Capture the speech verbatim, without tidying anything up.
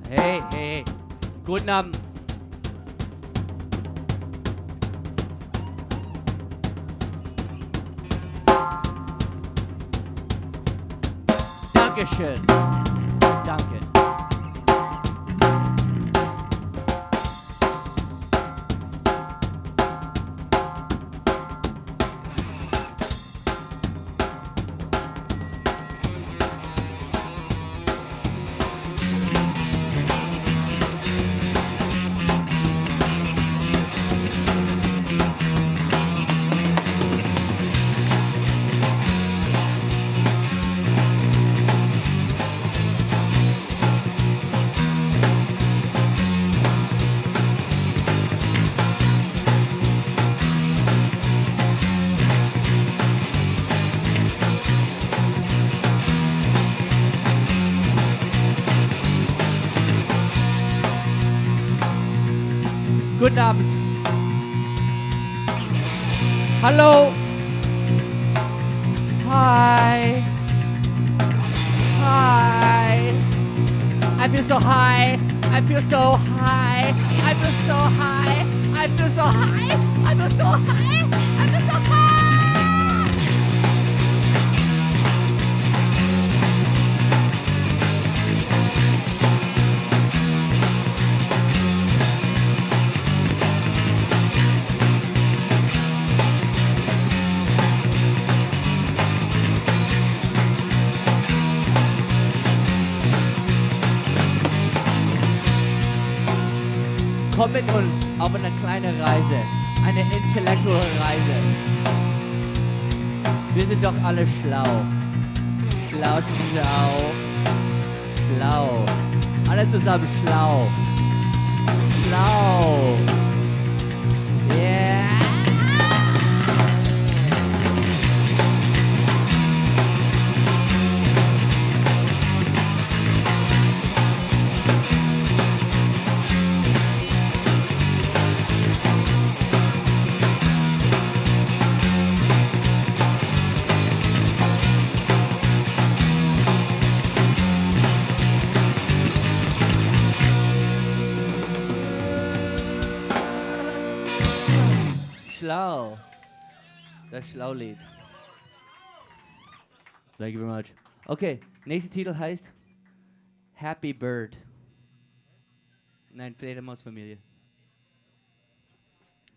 Hey, hey, guten Abend. Dankeschön. Danke. Guten Abend. Hallo. Hi. Hi. I feel so high. I feel so high. I feel so high. I feel so high. I feel so high. I feel so high. Komm mit uns auf eine kleine Reise, eine intellektuelle Reise. Wir sind doch alle schlau. Schlau, schlau, schlau. Alle zusammen schlau. Schlau. Yeah. Schlau. Das Schlaulied. Thank you very much. Okay, nächster Titel heißt Happy Bird. Nein, Fledermausfamilie.